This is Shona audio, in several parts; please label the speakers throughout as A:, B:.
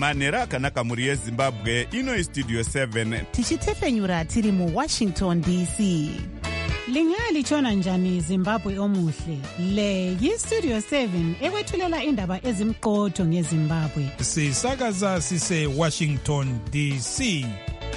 A: manhero akanaka mhuri yezimbabwe. Ino istudio 7
B: tichitefenyura tiri muWashington DC.
C: Lingalitshona njani Zimbabwe omuhle? Le yiStudio 7 ekwethulela indaba ezimqotho ngeZimbabwe.
D: Sisakaza sise Washington DC.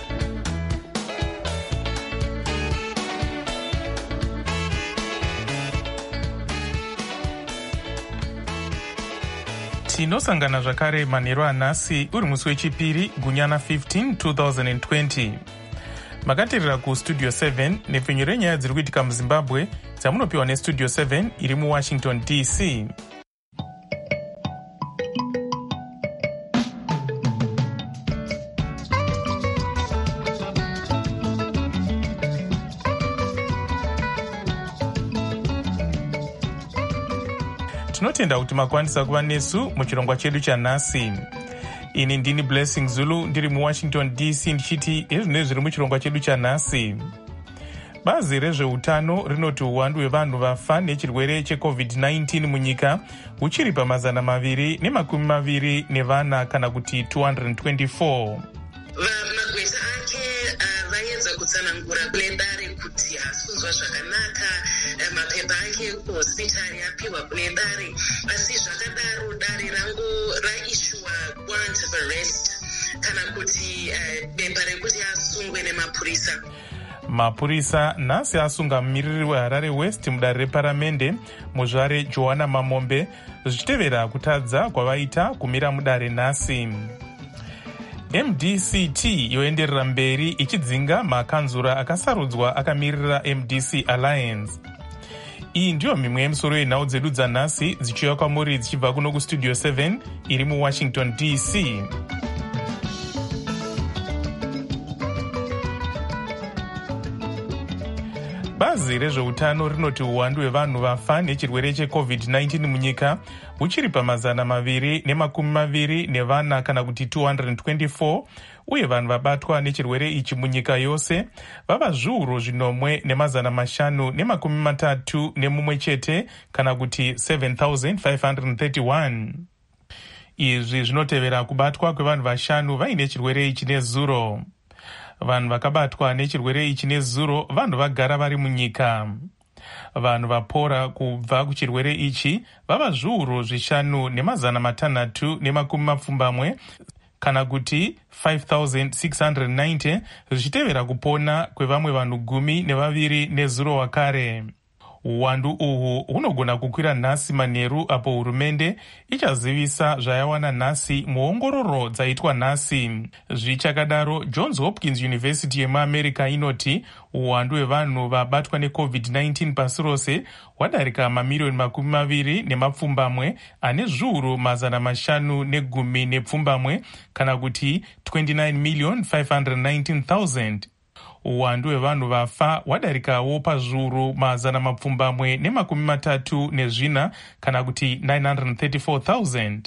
E: Tinosangana zvakare manhero anhasi uri musi wechipiri gunyana 15 2020. Makatirira kuStudio 7 nepfenyu renyaya dziri kuitika muZimbabwe dzamunopiwa neStudio 7 iri muWashington DC. Tinotenda kuti makwanisa kuva nesu muchirongwa chedu chanhasi. Ini ndini Blessing Zulu ndiri muWashington DC ndichiti ezvinenge zviri muchirongwa chedu chanhasi. Bazi rezveutano rinoti uwandu hwevanhu vafa nechirwere cheCovid-19 munyika huchiri pa224 kana kuti 224.
F: Magweta ake vaedza kutsanangura kune dare kuti hasi kunzwa zvakanaka, mapepa ake kuhospitari apiwa kune dare, asi zvakadaro dare rangu raishuwa warrant of arrest kana kuti bepa rekuti asungwe nemapurisa.
E: Mapurisa nhasi asunga mumiriri weHarare West mudare reparamende muzvare Joanna Mamombe zvichitevera kutadza kwavaita kumira mudare nhasi. MDCT yoenderera mberi ichidzinga makanzura akasarudzwa akamirira MDC Alliance. Iyi ndiyo mimwe yemisoro yenhau dzedu dzanhasi dzichiuya kwamuri dzichibva kuno kuStudio 7 iri muWashington DC. Bazi rezveutano rinoti uwandu hwevanhu vafa nechirwere cheCovid-19 munyika huchiri pa224 kana kuti 224, uye vanhu vabatwa nechirwere ichi munyika yose vava zviuru 531 chete kana kuti 7,531. Izvi zvinotevera kubatwa kwevanhu vashanu vaine chirwere ichi nezuro. Vanhu vakabatwa nechirwere ichi nezuro vanhu vagara vari munyika. Vanhu vapora kubva kuchirwere ichi vava zviuru 5,620 kana kuti 5,690 zvichitevera kupona kwevamwe vanhu 12 nezuro wakare. Uwandu uhu hunogona kukwira nhasi manheru apo hurumende ichazivisa zvayawana nhasi muongororo dzaitwa nhasi. Zvichakadaro, Johns Hopkins University yemuAmerica inoti uwandu hwevanhu vabatwa neCovid-19 pasi rose hwadarika mamiliyoni 20 ane zviuru 510 kana kuti 29,519,000. Uwandu hwevanhu vafa hwadarikawo pazviuru 434 kana kuti 934,000.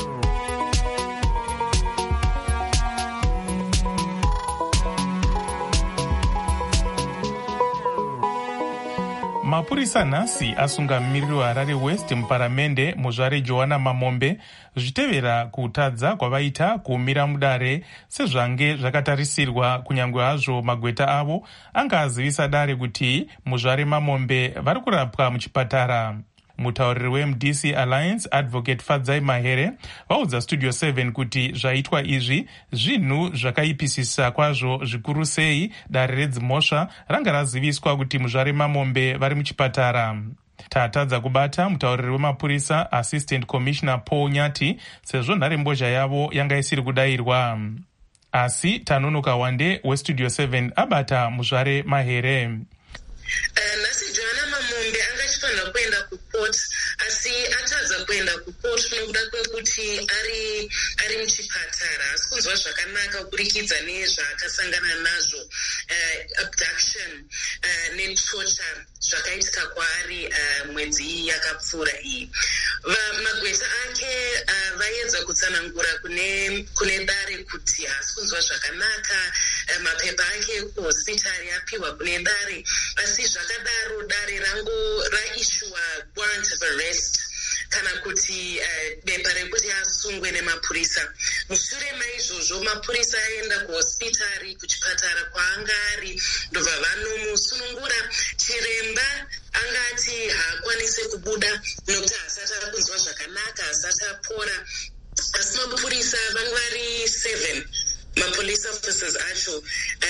E: Mapurisa nhasi asunga mumiriri weHarare West muparamende muzvare Joanna Mamombe zvichitevera kutadza kwavaita kuumira mudare sezvange zvakatarisirwa, kunyange hazvo magweta avo anga azivisa dare kuti muzvare Mamombe vari kurapwa muchipatara. Mutauriri weMDC Alliance Advocate Fadzai Mahere vaudza Studio 7 kuti zvaitwa izvi zvinhu zvakaipisisa kwazvo, zvikuru sei dare redzimhosva ranga raziviswa kuti muzvare Mamombe vari muchipatara. Tatadza kubata mutauriri wemapurisa Assistant Commissioner Paul Nyati sezvo nharembozha yavo yanga isiri kudayirwa. Asi Tanonoka Wande weStudio 7 abata muzvare Mahere.
F: Nhasi Joanna Mamombe angachifanira kuenda kuport, asi atadza kuenda kuport nekuda kwekuti ari muchipatara, asi kunzwa zvakanaka kuburikidza nezvaakasangana nazvo, abduction netorture zvakaitika kwaari mwedzi yakapfuura iyi. Magweta ake vaedza kutsanangura kune dare kuti hasi kunzwa zvakanaka, mapepa ake kuhospitari apiwa kune dare, asi zvakadaro dare rangu raishuwa warrant of arrest kana kuti bepa rekuti asungwe nemapurisa. mushure maizvozvo mapurisa aenda kuhospitari, kuchipatara kwaanga ari, ndobva vanomusunungura. Chiremba angati haakwanise kubuda nokuti hasati akunzwa zvakanaka, hasati apora, asi mapurisa vanga vari 7 mapolice officers acho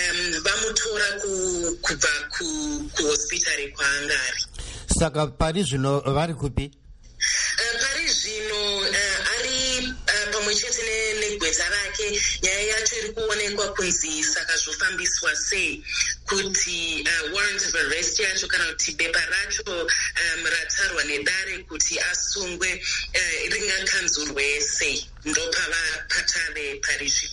F: vamutora kubva kuhospitari kwaanga ari.
G: Saka pari zvino vari kupi?
F: Pari zvino ari pamwe chete negweta rake. Nyaya yacho iri kuonekwa kunzi saka zvofambiswa sei, kuti warrant of arrest yacho kana kuti bepa racho ratarwa nedare kuti asungwe ringakanzurwe sei, ndopavapatave pari zvino.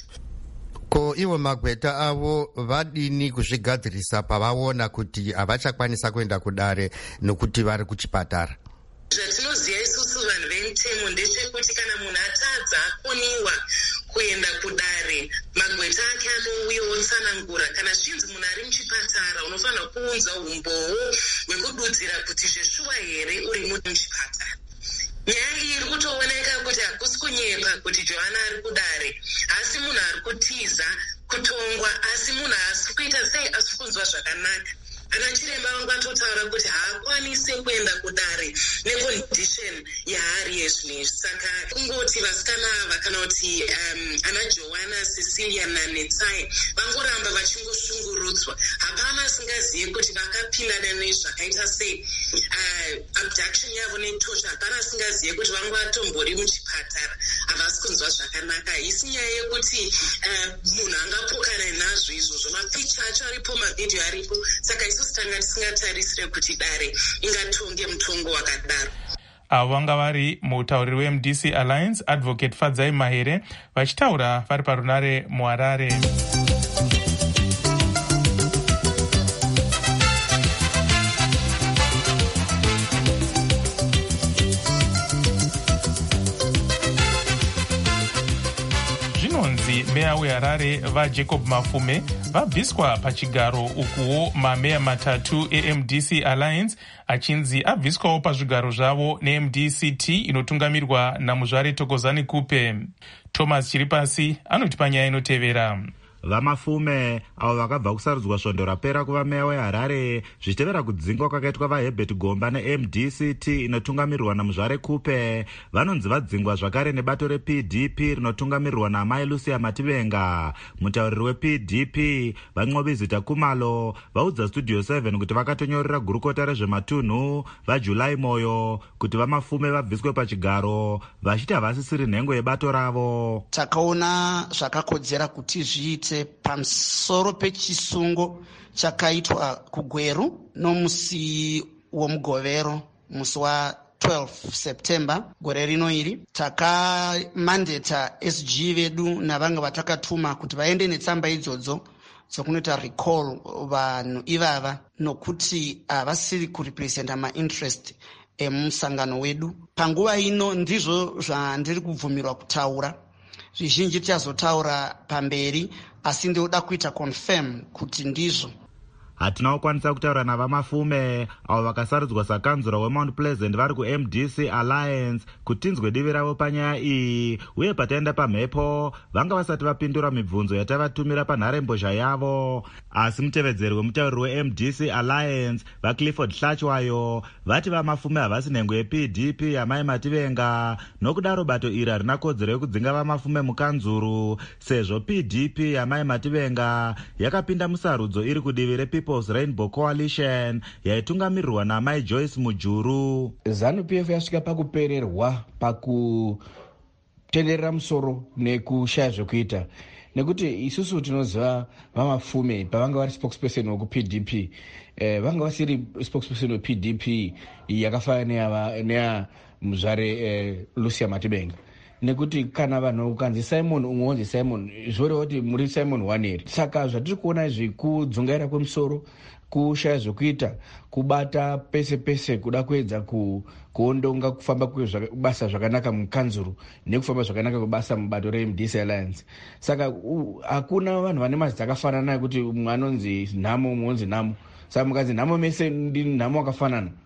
G: Ko ivo magweta avo vadini kuzvigadzirisa pavaona kuti havachakwanisa kuenda kudare nokuti vari kuchipatara?
F: Zvatinoziva isusu vanhu vemutemo ndechekuti kana munhu atadza akoniwa kuenda kudare, magweta ake anouya otsanangura. Kana zvinzi munhu ari muchipatara, unofanira kuunza umboo hwekududzira kuti zveshuwa here uri muchipatara. Nyaya iyi iri kutooneka kuti hakusi kunyepa kuti Joanna ari kudare, asi munhu ari kutiza kutongwa, asi munhu asi kuita sei asi kunzwa zvakanaka. Ana chiremba vangu vatotaura kuti haakwanisi kuenda kudare nekondisheni yaari yezvinezvi. Saka kungoti vasikana ava kana kuti ana Joanna, Cecilia naNetsai vangoramba vachingoshungurudzwa. Hapana asingazivi kuti vakapindana nezvakaita sei abduction yavo netosha. Hapana asingazivi kuti vangu vatombori muchipatara, havasi kunzwa zvakanaka. Isi nyaya yekuti munhu angapokana nazvo izvozvo. Mapicha acho aripo, mavhidhiyo aripo. Saka isusu tanga tisingatarisire kuti dare ingatonge mutongo wakadaro.
E: Avo vanga vari mutauriri weMDC Alliance, Advocate Fadzai Mahere, vachitaura vari parunare muHarare. Zvinonzi meya weHarare vaJacob Mafume vabviswa pachigaro, ukuwo mameya matatu eMDC Alliance achinzi abviswawo pazvigaro zvavo neMDCT inotungamirwa naMuzvare Thokozani Kupe. Thomas Chiripasi anoti panyaya inotevera.
H: VaMafume avo vakabva kusarudzwa svondo rapera kuva meya weHarare zvichitevera kudzingwa kwakaitwa vaHerbert Gomba neMDCT inotungamirwa naMuzvare Kupe, vanonzi vadzingwa zvakare nebato rePDP rinotungamirirwa naamai Lucia Mativenga. Mutauriri wePDP vaNqobizita Kumalo vaudza Studio 7 kuti vakatonyorera gurukota rezvematunhu vaJulai Moyo kuti vaMafume vabviswe pachigaro vachiti havasisiri nhengo yebato ravo.
I: Takaona zvakakodzera kuti zviite pamusoro pechisungo chakaitwa kuGweru nomusi womugovero, musi wa 12 September gore rino iri. Takamandeta SG vedu navanga vatakatuma kuti vaende netsamba idzodzo dzokunoita recall vanhu ivava, nokuti havasiri kurepresenta mainterest emusangano wedu. Panguva ino ndizvo zvandiri kubvumirwa kutaura. Zvizhinji tichazotaura pamberi, asi ndoda kuita confirm kuti ndizvo.
H: Hatina kukwanisa kutaura navaMafume avo vakasarudzwa sakanzura weMount Pleasant vari kuMDC Alliance kutinzwe divi ravo panyaya iyi, uye pataenda pamhepo vanga vasati vapindura mibvunzo yatavatumira panharembozha yavo. Asi mutevedzeri wemutauriri weMDC Alliance vaClifford Hlachwayo vati vaMafume havasi nhengo yePDP yamai Mativenga, nokudaro bato iri harina kodzero yekudzinga vaMafume mukanzuru, sezvo PDP yamai Mativenga yakapinda musarudzo iri kudivi rePeople's Rainbow Coalition yaitungamirirwa naamai Joyce Mujuru.
J: ZANU-PF yasvika pakupererwa pakutenderera musoro nekushaya zvekuita, nekuti isusu tinoziva vaMafume pavanga vari spokesperson wekuPDP, vanga vasiri spokesperson wePDP yakafanana neya Muzvare Lucia Mativenga, nekuti kana vanhu ukanzi Simon umwe Simon zvoreva kuti muri Simon waneri. Saka zvatiri kuona izvi kudzungaira kwemusoro, kushaya zvekuita, kubata pese pese, kuda kuedza kuondonga kufamba kwebasa zvakanaka mukanzuru nekufamba zvakanaka kwebasa mubato reMDC Alliance. Saka hakuna vanhu vane mazita akafanana ekuti umwe anonzi nhamo umwe anonzi nhamo. Saka mukanzi nhamo mese ndi nhamo akafanana,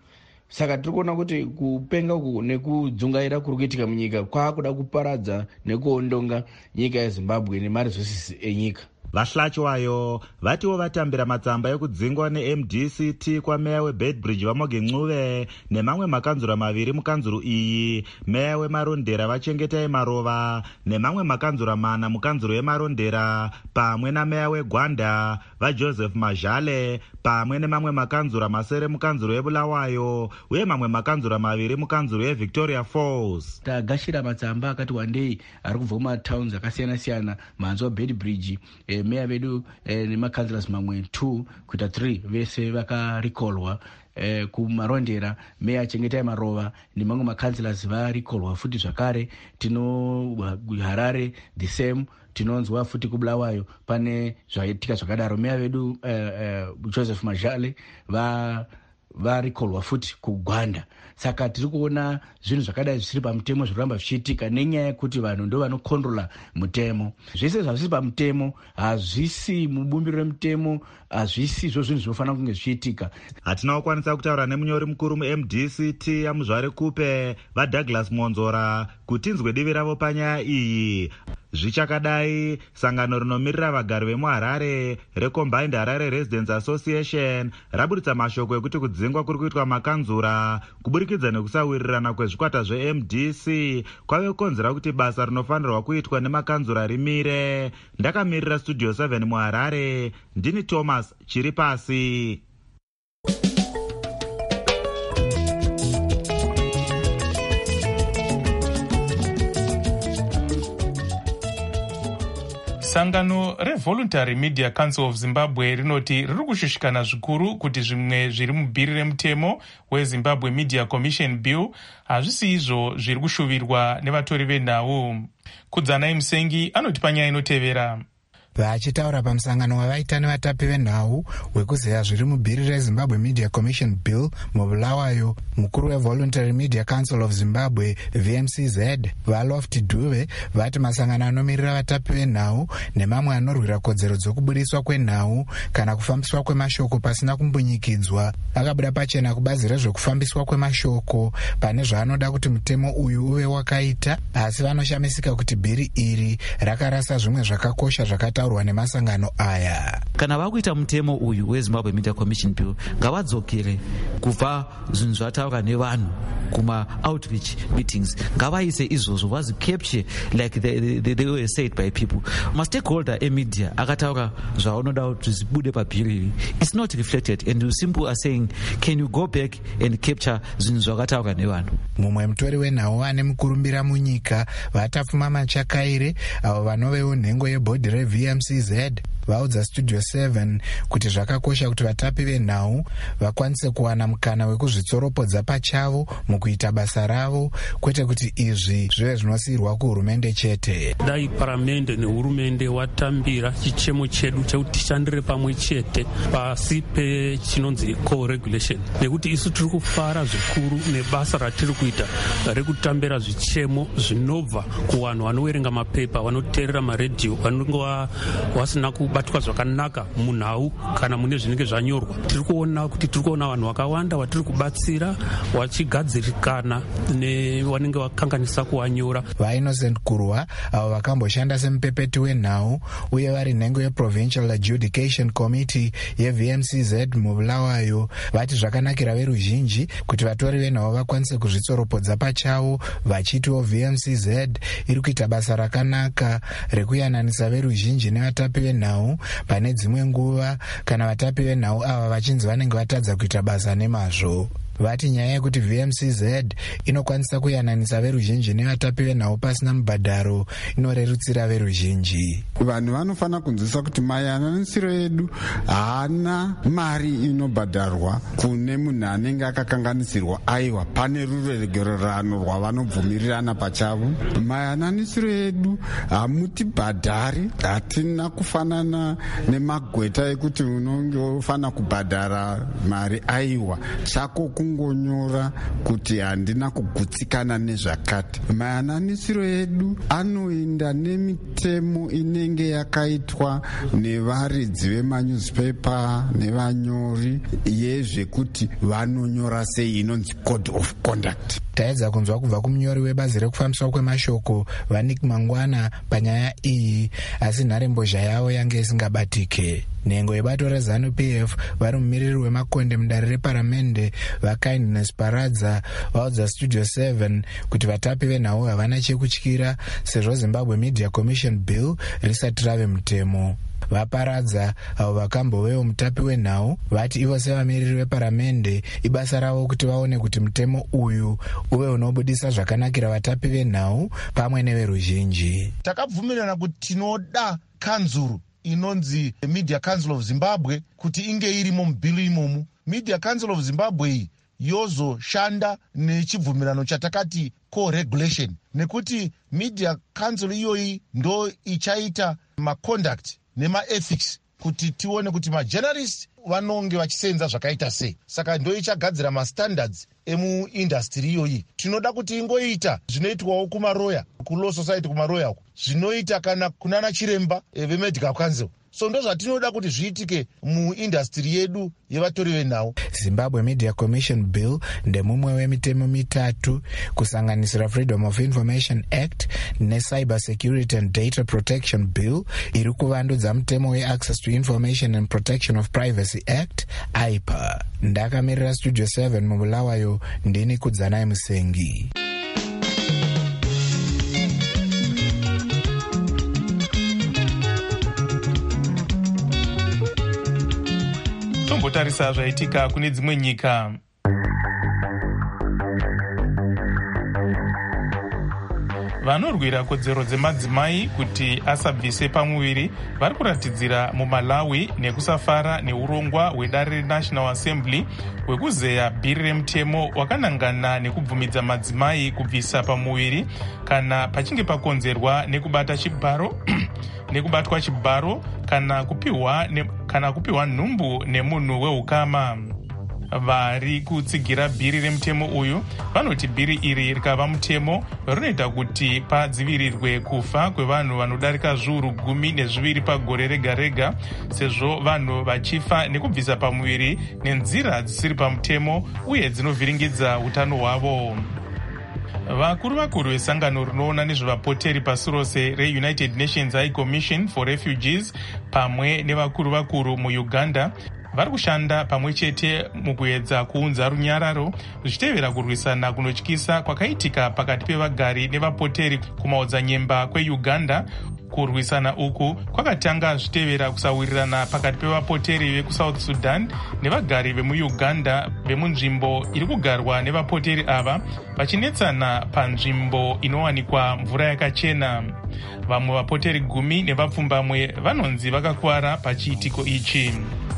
J: saka tiri kuona kuti kupenga uku nekudzungaira kuri kuitika munyika kwaakuda kuparadza nekuondonga nyika yezimbabwe nemaresources enyika.
H: vahlachiwayo vatiwo vatambira matsamba ekudzingwa neMDCT kwameya weBedbridge Vamoge Ncube nemamwe makanzura maviri mukanzuru iyi, meya weMarondera Vachengetai Marova nemamwe makanzura mana mukanzuru yeMarondera, pamwe nameya weGwanda vaJoseph Majale, pamwe nemamwe makanzura masere mukanzuru yeBulawayo uye mamwe makanzura maviri mukanzuru yeVictoria Falls.
J: Tagashira matsamba akati wandei ari kubva kumatowns akasiyana-siyana manzi waBedbridge, meya vedu nemakanzlers mamwe 2 kuita 3 vese vakarikolwa. Kumarondera meya Chengetai Marova nemamwe makanzlers varikolwa futi zvakare. Tino Harare the same, tinonzwa futi kuBulawayo pane zvaitika zvakadaro. Meya vedu Joseph Majale varikolwa futi kuGwanda. Saka tiri kuona zvinhu zvakadai zvisiri pamutemo zviramba zvichiitika nenyaya yekuti vanhu ndo vanokondrola mutemo. Zvese zvasiri pamutemo hazvisi mubumbiro remutemo, hazvisi zvo zvinhu zvinofanira kunge zvichiitika.
H: Hatina kukwanisa kutaura nemunyori mukuru muMDCT yaMuzvare Kupe vaDouglas Monzora kuti inzwe divi ravo panyaya iyi. Zvichakadai, sangano rinomirira vagari vemuHarare reCombined Harare Residents Association rabuditsa mashoko ekuti kudzingwa kuri kuitwa makanzura kuburikidza nekusawirirana kwezvikwata zveMDC kwave kukonzera kuti basa rinofanirwa kuitwa nemakanzura rimire. Ndakamirira Studio 7 muHarare, ndini Thomas Chiripasi.
E: Sangano reVoluntary Media Council of Zimbabwe rinoti riri kushushikana zvikuru kuti zvimwe zviri mubhiri remutemo weZimbabwe Media Commission Bill hazvisi izvo zviri kushuvirwa nevatori venhau. Kudzanai Musengi anoti panyaya inotevera.
K: Vachitaura pamusangano wavaita nevatapi venhau wekuzeya zviri mubhiri reZimbabwe Media Commission Bill muBulawayo, mukuru weVoluntary Media Council of Zimbabwe VMCZ vaLofty Dube vati masangano anomirira vatapi venhau nemamwe anorwira kodzero dzokubudiswa kwenhau kana kufambiswa kwemashoko pasina kumbunyikidzwa akabuda pachena kubazi rezvekufambiswa kwemashoko pane zvaanoda kuti mutemo uyu uve wakaita, asi vanoshamisika kuti bhiri iri rakarasa zvimwe zvakakosha zvakataurwa nemasangano aya.
L: Kana vakuita mutemo uyu weZimbabwe Media Commission Bill ngavadzokere kubva zvinhu zvataura nevanhu kuma outreach meetings, ngavaise izvozvo vazi capture like they were said by people. Mastakeholder emedia akataura zvaunoda kuti zvibude pabhiri, it's not reflected and you simple are saying can you go back and capture zvinhu zvakataura nevanhu.
K: Mumwe mutori wenhau ane mukurumbira munyika vatapfuma Machakaire avo vanovewo nhengo yebhodhi reVMCZ vaudza Studio 7 kuti zvakakosha kuti vatapi venhau vakwanise kuwana mukana wekuzvitsoropodza pachavo mukuita basa ravo, kwete kuti izvi zvive zvinosiyirwa kuhurumende chete.
M: Dai paramende nehurumende watambira chichemo chedu chekuti tishandire pamwe chete pasi pechinonzi co-regulation, nekuti isu tiri kufara zvikuru nebasa ratiri kuita rekutambira zvichemo zvinobva kuvanhu vanoverenga mapepa, vanoteerera maredhiyo, vanonge vasina kubatwa zvakanaka munhau kana mune zvinenge zvanyorwa. Tiri kuona vanhu vakawanda vatiri kubatsira vachigadzirikana nevanenge vakanganisa kuvanyora.
K: VaInnocent Kurwa avo vakamboshanda semupepeti wenhau uye vari nhengo yeProvincial Adjudication Committee yeVMCZ muBulawayo vati zvakanakira veruzhinji kuti vatori venhau vakwanise kuzvitsoropodza pachavo, vachitiwo VMCZ iri kuita basa rakanaka rekuyananisa veruzhinji nevatapi venhau pane dzimwe nguva kana vatapi venhau ava vachinzi vanenge vatadza kuita basa nemazvo. Vati nyaya yekuti VMCZ inokwanisa kuyananisa veruzhinji nevatapi venhau pasina mubhadharo inorerutsira veruzhinji.
N: Vanhu vanofanira kunzwisisa kuti mayananisiro edu haana mari inobhadharwa kune munhu anenge akakanganisirwa. Aiwa, pane ruregererano rwavanobvumirirana pachavo. Mayananisiro edu hamutibhadhari, hatina kufanana nemagweta ekuti unonge ufana kubhadhara mari. Aiwa, chako kungonyora kuti handina kugutsikana nezvakati. Mayananisiro edu anoenda nemitemo inenge yakaitwa nevaridzi vemanewspaper nevanyori yezvekuti vanonyora sei, inonzi code of conduct.
K: Taedza kunzwa kubva kumunyori webazi rekufambiswa kwemashoko Vanik Mangwana panyaya iyi, asi nharembozha yavo yange isingabatike. Nhengo yebato reZANU-PF vari mumiriri wemakonde mudare reparamende vaKindness Paradza vaudza Studio 7 kuti vatapi venhau havana chekutyira sezvo Zimbabwe Media Commission Bill risati rave mutemo. Vaparadza avo vakambovewo mutapi wenhau vati ivo sevamiriri veparamende ibasa ravo kuti vaone kuti mutemo uyu uve unobudisa zvakanakira vatapi venhau pamwe neveruzhinji.
O: Takabvumirana kuti tinoda kanzuru inonzi Media Council of Zimbabwe kuti inge irimo mubhili imomu. Media Council of Zimbabwe iyi yozoshanda nechibvumirano chatakati co-regulation, nekuti Media Council iyoyi ndo ichaita maconduct nemaethics kuti tione kuti majournalists vanonge vachisenza zvakaita sei. Saka ndo ichagadzira mastandards emuindustry iyoyi. Tinoda kuti ingoita zvinoitwawo kumaroya, kuLaw Society kumaroya, zvinoita kana kunana chiremba veMedical Council. So ndo zvatinoda kuti zviitike muindustry yedu yevatori venhau.
K: Zimbabwe Media Commission Bill ndemumwe wemitemo mitatu kusanganisira Freedom of Information Act neCyber Security and Data Protection Bill iri kuvandudza mutemo weAccess to Information and Protection of Privacy Act IPA. Ndakamirira Studio 7 mubulawayo ndini Kudzanai Musengi.
E: Tombotarisa zvaitika kune dzimwe nyika. Vanorwira kodzero dzemadzimai kuti asabvise pamuviri vari kuratidzira muMalawi nekusafara neurongwa hwedare reNational Assembly hwekuzeya bhiri remutemo wakanangana nekubvumidza madzimai kubvisa pamuviri kana pachinge pakonzerwa nekubata chibharo nekubatwa chibharo kana kupiwa nhumbu nemunhu weukama. Vari kutsigira bhiri remutemo uyu vanoti bhiri iri rikava mutemo rinoita kuti padzivirirwe kufa kwevanhu vanodarika zviuru 12 pagore rega rega, sezvo vanhu vachifa nekubvisa pamuviri nenzira dzisiri pamutemo uye dzinovhiringidza utano hwavo. Vakuru vesangano rinoona nezvevapoteri pasi rose reUnited Nations High Commission for Refugees pamwe nevakuru muUganda vari kushanda pamwe chete mukuedza kuunza runyararo zvichitevera kurwisana kunotyisa kwakaitika pakati pevagari nevapoteri kumaodzanyemba kweUganda. Kurwisana uku kwakatanga zvitevera kusawirirana pakati pevapoteri vekuSouth Sudan nevagari vemuUganda vemunzvimbo iri kugarwa nevapoteri ava vachinetsana panzvimbo inowanikwa mvura yakachena. Vamwe vapoteri 10 nevapfumbamwe vanonzi vakakuwara pachiitiko ichi.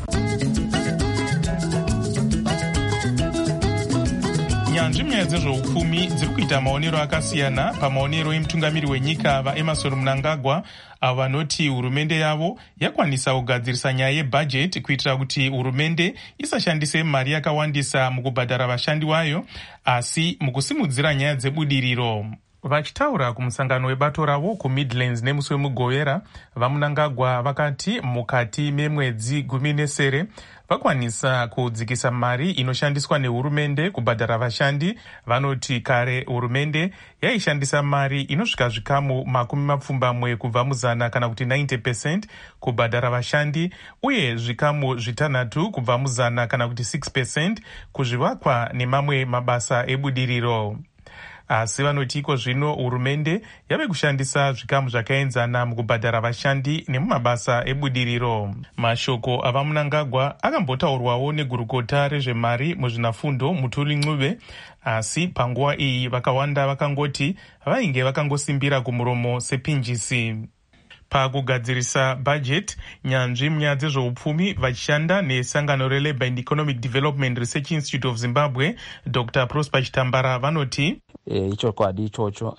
E: Nyanzvi munyaya dzezveupfumi dziri kuita maonero akasiyana pamaonero emutungamiri wenyika vaEmmerson Mnangagwa avo vanoti hurumende yavo yakwanisa kugadzirisa nyaya yebhajeti kuitira kuti hurumende isashandise mari yakawandisa mukubhadhara vashandi vayo asi mukusimudzira nyaya dzebudiriro. Vachitaura kumusangano webato ravo kuMidlands nemusi wemugovera, vaMnangagwa vakati mukati memwedzi 10 vakwanisa kudzikisa mari inoshandiswa nehurumende kubhadhara vashandi. Vanoti kare hurumende yaishandisa mari inosvika zvikamu 20 kubva muzana kana kuti 90% kubhadhara vashandi uye zvikamu 6 kubva muzana kana kuti 6% kuzvivakwa nemamwe mabasa ebudiriro. Asi vanoti iko zvino hurumende yave kushandisa zvikamu zvakaenzana mukubhadhara vashandi nemumabasa ebudiriro. Mashoko avaMnangagwa akambotaurwawo negurukota rezvemari muzvinafundo Mutuli Ncube, asi panguva iyi vakawanda vakangoti vainge vakangosimbira kumuromo sepinjisi. Pakugadzirisa bhajeti, nyanzvi munyaya dzezveupfumi vachishanda nesangano reLabour and Economic Development Research Institute of Zimbabwe Dr. Prosper Chitambara vanoti
P: ichokwadi ichocho,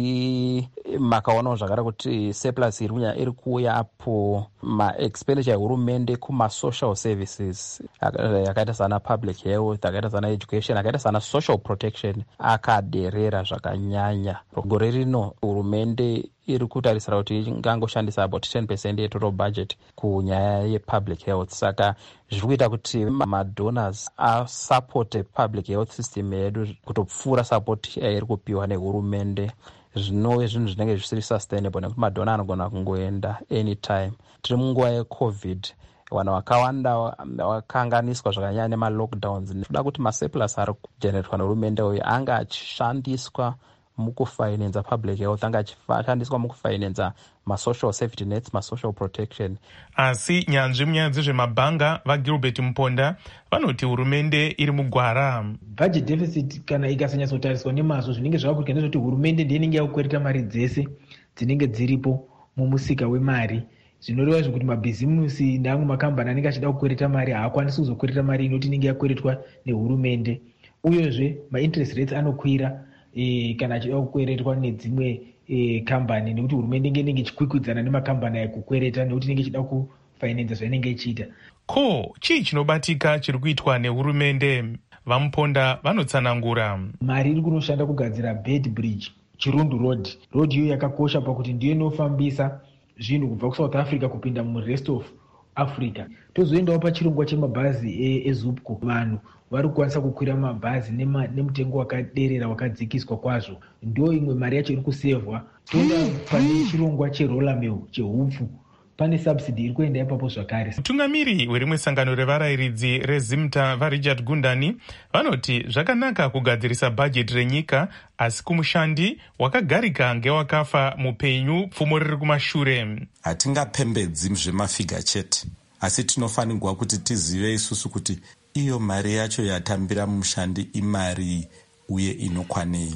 P: asi makaonawo zvakare kuti surplus iri kuuya apo maexpenditure ehurumende kuma-social services akaita sana public health, akaita sana education, akaita sana social protection akaderera zvakanyanya. Gore rino hurumende iri kutarisira kuti ingangoshandisa about 10% yetotal budget kunyaya yepublic health. Saka zviri kuita kuti madonors asapote public health system yedu kutopfuura support iri kupiwa nehurumende. Zvinove zvinhu zvinenge zvisiri sustainable nekuti madona anogona kungoenda anytime. Tiri munguva yecovid, vanhu vakawanda vakanganiswa zvakanyanya nemalockdowns. Ndoda kuti masurplus ari kujeneretwa nehurumende uyu anga achishandiswa mukufinanza public health, anga achishandiswa mukufinanza masocial safety nets, masocial protection.
E: Asi nyanzvi munyaya dzezvemabhanga vaGilbert Mponda vanoti hurumende iri mugwara.
Q: Budget deficit kana ikasanyatsotariswa nemazvo zvinenge zvavakuitika ndezvekuti hurumende ndiyo inenge yakukwereta mari dzese dzinenge dziripo mumusika wemari. Zvinoreva zvekuti mabhizimusi neamwe makambani anenge achida kukwereta mari haakwanisi kuzokwereta mari inoti inenge yakweretwa nehurumende. Uyezve mainterest rates anokwira kana achida kukweretwa nedzimwe kambani, nekuti hurumende inenge ichikwikwidzana nemakambani aya kukwereta nekuti inenge ichida kufinanza zvainenge ichiita.
E: Ko chii chinobatika chiri kuitwa nehurumende? VaMuponda vanotsanangura.
Q: Mari iri kunoshanda kugadzira Bed Bridge, Chirundu Road. Road iyo yakakosha pakuti ndiyo inofambisa zvinhu kubva kuSouth Africa kupinda murest of Africa. Tozoendawo pachirongwa chemabhazi eZupco. Vanhu vari kukwanisa kukwira mabhazi nemutengo wakaderera wakadzikiswa kwazvo. Ndo imwe mari yacho iri kusevhwa. Toenda pane chirongwa cheRollamill chehupfu, pane subsidy iri kuenda ipapo zvakare.
E: Mutungamiri werimwe sangano revarayiridzi reZimta vaRichard Gundani vanoti zvakanaka kugadzirisa bhajeti renyika, asi kumushandi wakagarika ngewakafa mupenyu pfumo riri kumashure.
R: Hatingapembedzi zvemafiga chete, asi tinofanirwa kuti tizive isusu kuti iyo mari yacho yatambira mushandi imari uye inokwanei.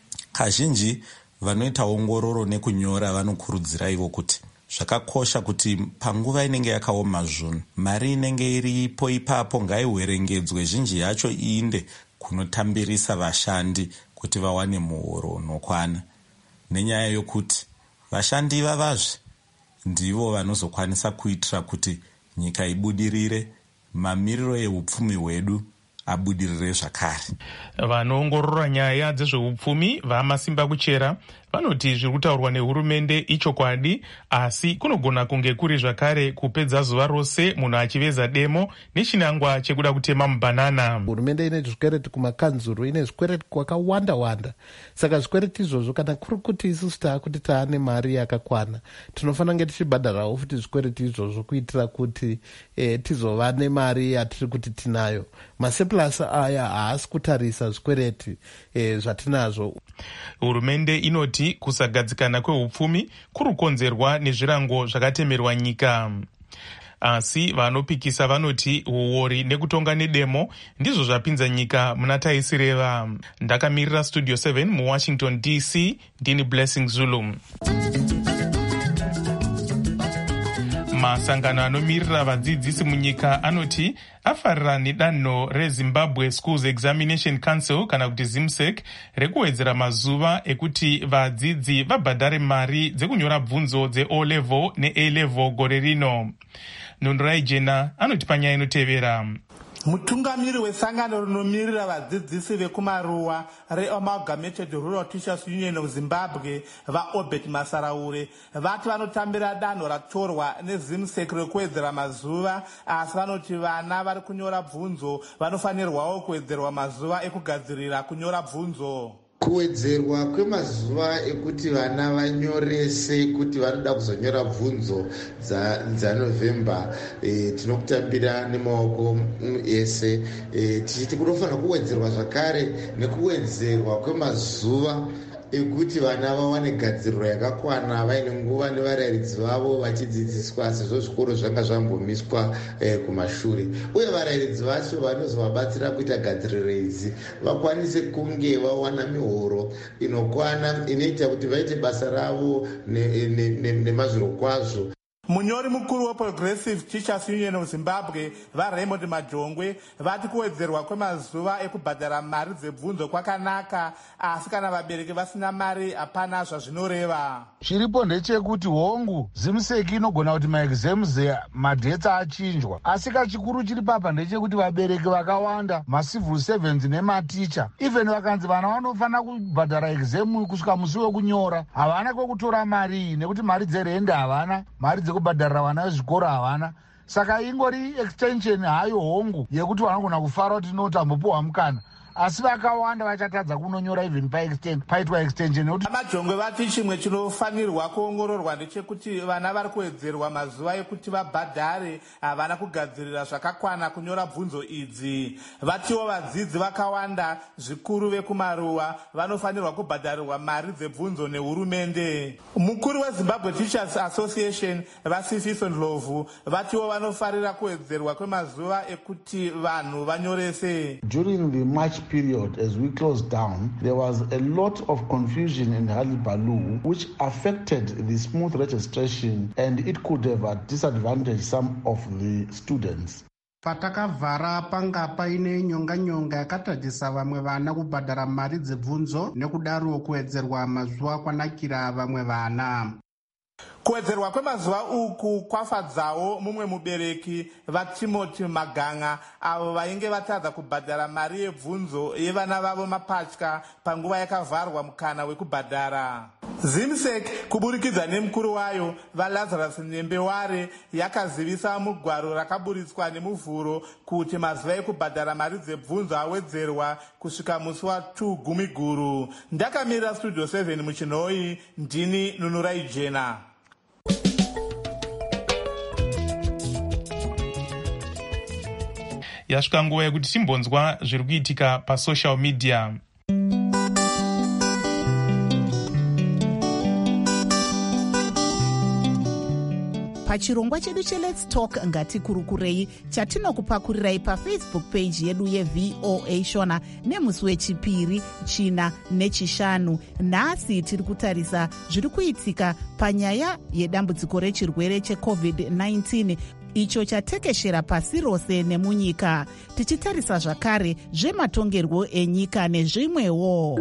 R: Kazhinji vanoita ongororo nekunyora vanokurudzira ivo kuti zvakakosha kuti panguva inenge yakaoma zvunhu, mari inenge iripo ipapo ngaiwerengedzwe zhinji yacho iinde kunotambirisa vashandi kuti vawane muhoro unokwana. Nenyaya yokuti vashandi ivavazve ndivo vanozokwanisa kuitira kuti nyika ibudirire, mamiriro ehupfumi hwedu abudirire zvakare.
E: Vanoongorora nyaya dzezveupfumi vaMasimba Kuchera vanoti zviri kutaurwa nehurumende ichokwadi, asi kunogona kunge kuri zvakare kupedza zuva rose munhu achiveza demo nechinangwa chekuda kutema mubhanana.
S: Hurumende ine zvikwereti kumakanzuru, ine zvikwereti kwakawanda-wanda. Saka zvikwereti izvozvo kana kuri kuti isusu taakuti taane mari yakakwana, tinofanira kunge tichibhadharawo futi zvikwereti izvozvo kuitira kuti tizova nemari yatiri kuti tinayo. Masurplus aya haasi kutarisa zvikwereti zvatinazvo.
E: Hurumende inoti kusagadzikana kwehupfumi kuri kukonzerwa nezvirango zvakatemerwa nyika. Asi vanopikisa vanoti huori nekutonga nedemo ndizvo zvapinza nyika muna taisireva. Ndakamirira Studio 7 muWashington DC, ndini Blessing Zulu. Masangano anomirira vadzidzisi munyika anoti afarira nedanho reZimbabwe Schools Examination Council kana kuti ZIMSEC rekuwedzera mazuva ekuti vadzidzi vabhadhare mari dzekunyora bvunzo dzeO level neA level gore rino. Nondorai Jena anoti panyaya inotevera.
T: Mutungamiri wesangano rinomirira vadzidzisi vekumaruwa reAmalgamated Rural Teachers Union of Zimbabwe vaObert Masaraure vati vanotambira danho ratorwa neZIMSEC rekuwedzera mazuva, asi vanoti vana vari kunyora bvunzo vanofanirwawo kuwedzerwa mazuva ekugadzirira kunyora bvunzo.
U: Kuwedzerwa kwemazuva ekuti vana vanyorese kuti vanoda kuzonyora bvunzo dzaNovemba tinokutambira nemaoko ese, tichiti kunofanira kuwedzerwa zvakare nekuwedzerwa kwemazuva ekuti vana vawane gadziriro yakakwana vaine nguva nevarayiridzi vavo vachidzidziswa sezvo zvikoro zvanga zvambomiswa kumashure, uye varayiridzi vacho vanozovabatsira kuita gadziriro idzi vakwanise kunge vawana mihoro inokwana inoita kuti vaite basa ravo nemazviro kwazvo.
T: munyori mukuru weprogressive teachers union of zimbabwe vaRaymond Majongwe vati kuwedzerwa kwemazuva ekubhadhara mari dzebvunzo kwakanaka, asi kana vabereki vasina mari hapana zvazvinoreva.
O: Chiripo ndechekuti hongu zimuseki inogona kuti maexams madhets achinjwa, asi kachikuru chiri papa ndechekuti vabereki vakawanda, macivil servants nematicha, even vakanzi vana vanofana kubhadhara exam kusvika musi wekunyora, havana kwekutora mari nekuti mari dzerende havana, mari kubhadharira vana vezvikoro havana. Saka ingori extension hayo hongu yekuti vanogona kufara kuti notambopuwa mukana, asi vakawanda vachatadza kunonyora even paitwa extension nekuti
T: Majongwe vati chimwe chinofanirwa kuongororwa ndechekuti vana vari kuwedzerwa mazuva ekuti vabhadhare havana kugadzirira zvakakwana kunyora bvunzo idzi. Vatiwo vadzidzi vakawanda zvikuru vekumaruwa vanofanirwa kubhadharirwa mari dzebvunzo nehurumende. Mukuru weZimbabwe Teachers Association vaSifiso Ndlovu vatiwo vanofarira kuwedzerwa kwemazuva ekuti vanhu vanyorese.
A: During the March period, as we closed down, there was a lot of confusion in Halibaloo, which affected the smooth registration, and it could have disadvantaged some of the students.
V: Patakavhara panga paine nyonga yakatadzisa vamwe vana kubhadhara mari dzebvunzo nekudaro kuwedzerwa mazuva kwanakira vamwe vana.
T: Kuwedzerwa kwemazuva uku kwafadzawo mumwe mubereki vaTimothy Maganga avo vainge vatadza kubhadhara mari yebvunzo yevana vavo mapatya panguva yakavharwa mukana wekubhadhara. ZIMSEC kuburikidza nemukuru wayo vaLazarus Nyembeware yakazivisa mugwaro rakaburitswa nemuvhuro kuti mazuva ekubhadhara mari dzebvunzo awedzerwa kusvika musi wa2 Gumiguru. Ndakamirira Studio 7 muChinoi, ndini Nunurai Jena.
E: Yasvika nguva yekuti timbonzwa zviri kuitika pasocial media.
B: Pachirongwa chedu cheLet's Talk ngatikurukurei chatinokupakurirai paFacebook page yedu yeVOA Shona nemusi wechipiri, china nechishanu. Nhasi tiri kutarisa zviri kuitika panyaya yedambudziko rechirwere cheCovid-19 icho chatekeshera pasi rose nemunyika, tichitarisa zvakare zvematongerwo enyika nezvimwewo.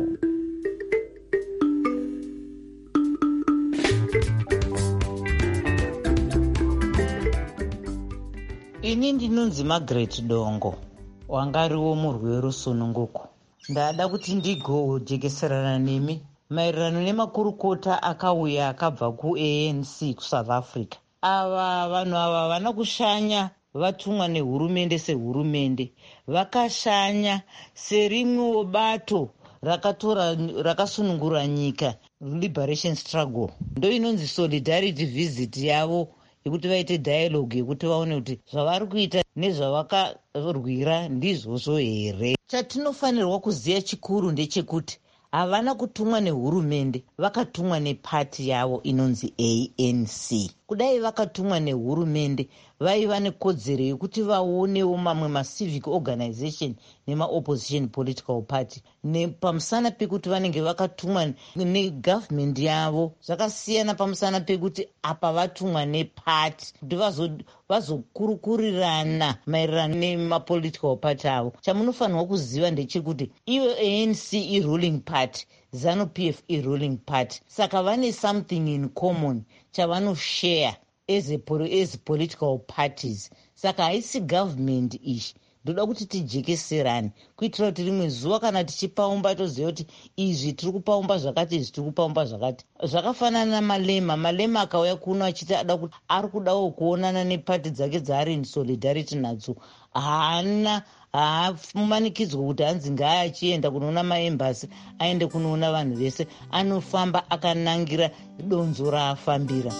W: Ini ndinonzi Margaret Dongo, wangariwo murwi werusununguko. Ndada kuti ndigojekeserana nemi maererano nemakurukota akauya akabva kuANC kuSouth Africa. Ava vanhu ava vana kushanya vatumwa nehurumende sehurumende, vakashanya serimwewo bato rakasunungura nyika, liberation struggle. Ndo inonzi solidarity visit yavo yekuti vaite dialogue yekuti vaone kuti zvavari kuita nezvavakarwira ndizvozvo here. Chatinofanirwa kuziva chikuru ndechekuti havana kutumwa nehurumende, vakatumwa nepati yavo inonzi ANC. Kudai vakatumwa nehurumende vaiva nekodzero yekuti vaonewo mamwe macivic organization nemaopposition political party. Pamusana pekuti vanenge vakatumwa negovernment yavo zvakasiyana pamusana pekuti apa vatumwa nepati kuti vazokurukurirana maererano nemapolitical party avo. Chamunofanirwa kuziva ndechekuti ivo ANC iruling party, ZANU-PF iruling party, saka vane something in common chavanoshare as political parties. Saka haisi government ishi. Ndoda kuti tijekeserane kuitira kuti rimwe zuva kana tichipaumba toziva kuti izvi tiri kupaumba zvakati, izvi tiri kupaumba zvakati. Zvakafanana Malema akauya kuno achiti ari kudawo kuonana nepati dzake dzaari in solidarity nadzo. Haafumanikidzwa kuti hanzi ngaya achienda kunoona maembasi aende kunoona vanhu vese, anofamba akanangira donzo raafambira.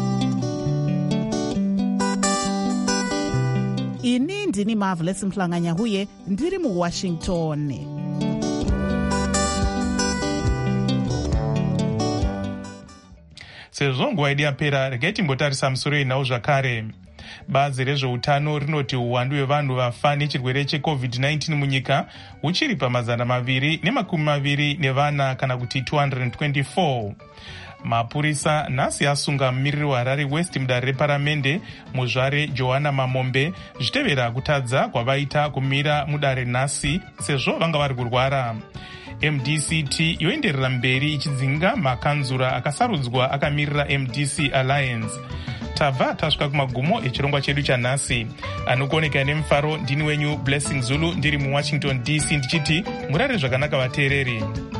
B: Ini ndini Marvelous Mhlanganya-Huye, ndiri muWashington.
E: Sezvo nguva yedu yapera, regai timbotarisa musoro inawo zvakare. Bazi rezveutano rinoti uwandu hwevanhu vafa nechirwere cheCovid-19 munyika huchiri pa224 kana kuti 224. Mapurisa nhasi asunga mumiriri weHarare West mudare reparamende muzvare Johanna Mamombe zvichitevera kutadza kwavaita kumira mudare nhasi sezvo vanga vari kurwara. MDCT yoenderera mberi ichidzinga makanzura akasarudzwa akamirira MDC Alliance. Tabva tasvika kumagumo echirongwa chedu chanhasi. Anokuoneka nemufaro ndini wenyu Blessing Zulu ndiri muWashington DC ndichiti murare zvakanaka vateereri.